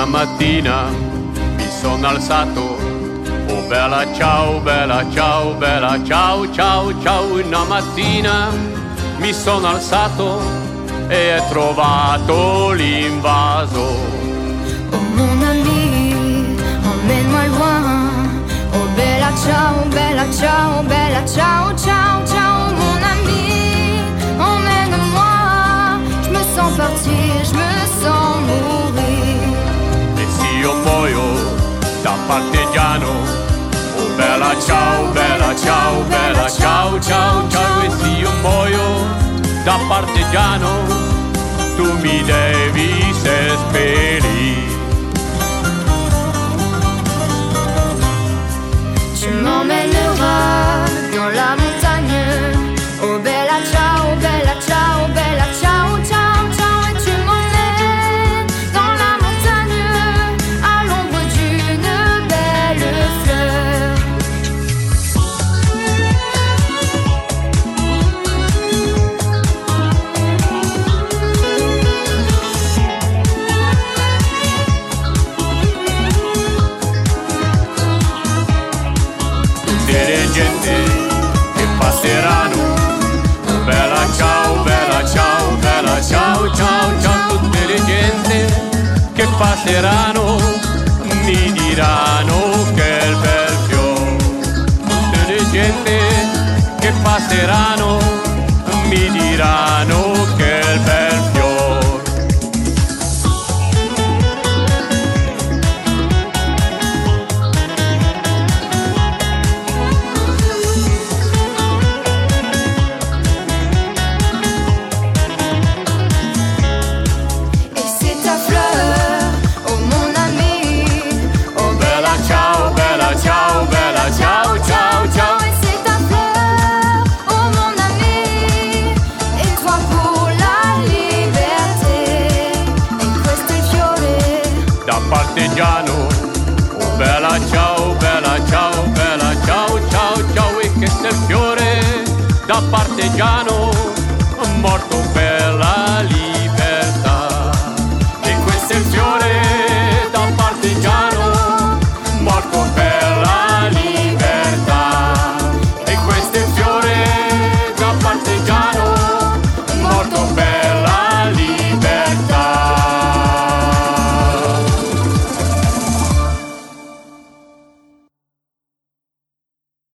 Una mattina mi sono alzato, oh bella ciao, bella ciao, bella ciao, ciao, ciao. Una mattina mi sono alzato e ho trovato l'invaso. Oh mon ami, emmène-moi loin. Oh bella ciao, bella ciao, bella ciao, ciao, ciao. Mon ami, emmène-moi. Je me sens partir, je me sens mourir. E se io muoio da partigiano, oh bella ciao, bella ciao, bella ciao, ciao, ciao. E se io muoio da partigiano, tu mi devi seppellire. Tu m'emmèneras dans la montagne. Oh bella ciao, bella ciao, bella ciao, ciao, ciao. Et tu m'emmènes dans la montagne à l'ombre d'une belle fleur. Delle gente che passeranno, bella ciao, bella ciao, bella ciao, ciao, ciao. Tutte le gente che passeranno mi diranno che è il bel fiore. Tutte le gente che passeranno mi diranno che è il bel fiore. Et c'est ta fleur, oh mon ami. Oh bella Ciao, bella ciao, bella ciao, ciao, ciao. Et c'est ta fleur, oh mon ami. Et toi pour la liberté. E questo è il fiore. Da partigiano, oh bella ciao, bella ciao, bella ciao, ciao, ciao. E che è il fiore da partigiano.